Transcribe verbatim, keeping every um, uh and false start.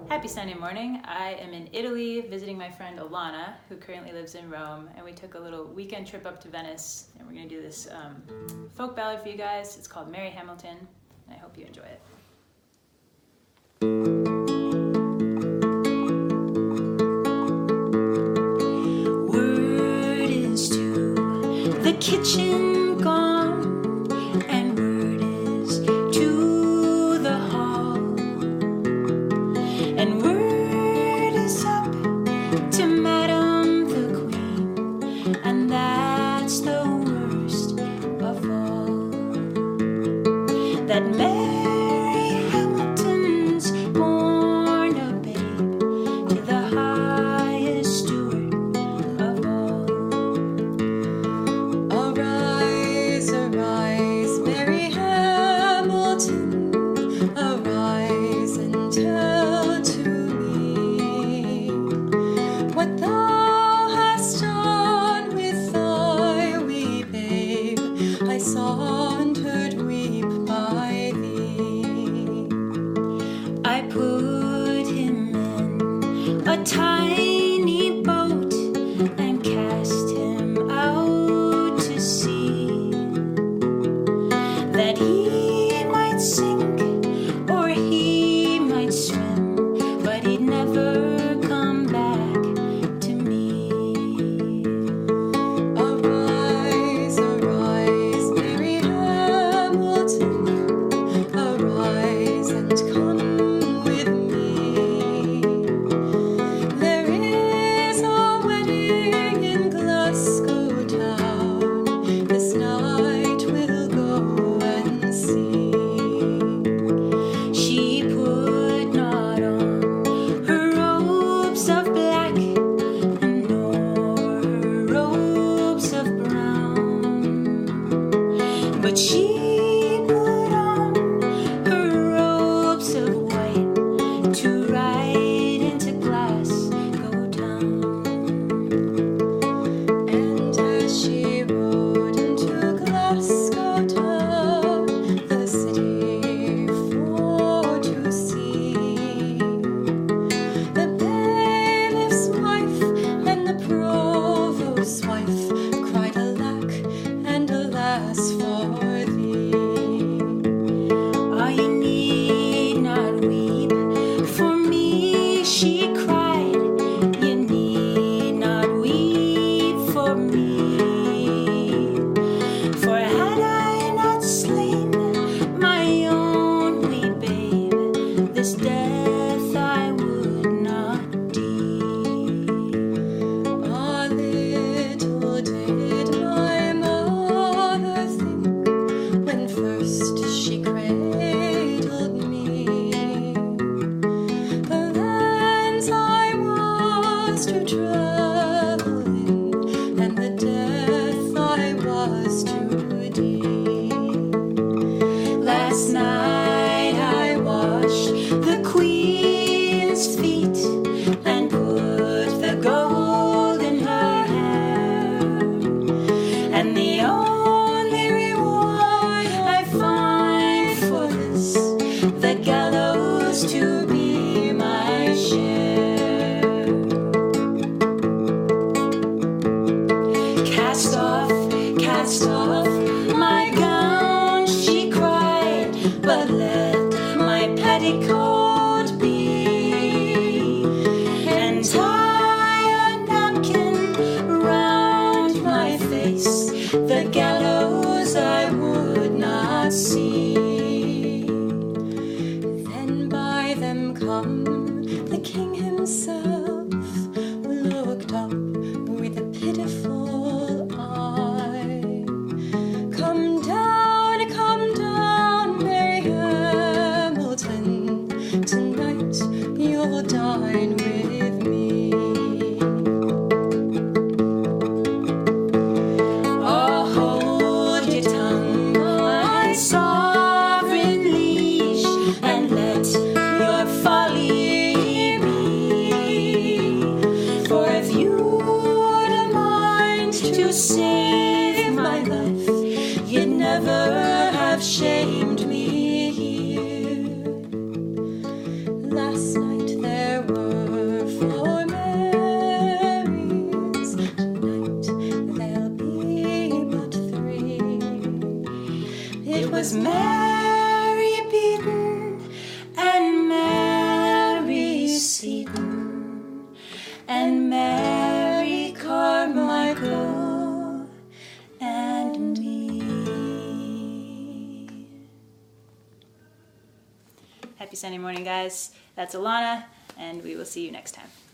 Happy Sunday morning. I am in Italy visiting my friend Alana, who currently lives in Rome, and we took a little weekend trip up to Venice, and we're going to do this um, folk ballad for you guys. It's called Mary Hamilton, and I hope you enjoy it. Word is to the kitchen gone, and word is to the hall, and word is up to Madam the Queen, and that's the worst of all, that Mary Hamilton's born a babe to the highest steward of all. Arise, arise, Mary Hamilton, arise and tell to me what thou hast done with thy wee babe. I sauntered weep by thee. I put him in a tiny boat and cast him out to sea, that he might sink or he might swim, but he'd never come back to me. Arise, arise, Mary Hamilton, arise and come with me. There is a wedding in Glasgow town, this night we'll go and see. She put not on her robes of black, and nor her robes of brown, but she put on her robes of white to ride into Glasgow town. And as she rode into Glasgow town, the city for to see, the bailiff's wife and the provost's wife cried alack and alas for thee. Oh, you need not weep for me, she cried. You need not weep for me, for had I not slain my own wee babe, this death I would not deem. Ah, little did my mother think, when first she cradled me, the lands I was to travel in, and the death I was to deem. Last night I washed the Queen's feet and put the gold in her hair, and the only reward I find for this, the gallows to be my share. Cast off, cast off my gown, she cried, but let my petticoat be, and tie a napkin round my face, the gallows I would not see. Then by them come the king himself, looked up with a pitiful eye. Come down, come down, Mary Hamilton, tonight you'll dine with me. Oh, hold your tongue, my sovereign liege, and let your folly Last night there were four Marys, tonight there'll be but three. It was Mary Beaton and Mary Seton and Mary Carmichael and me. Happy Sunday morning, guys. That's Alana, and we will see you next time.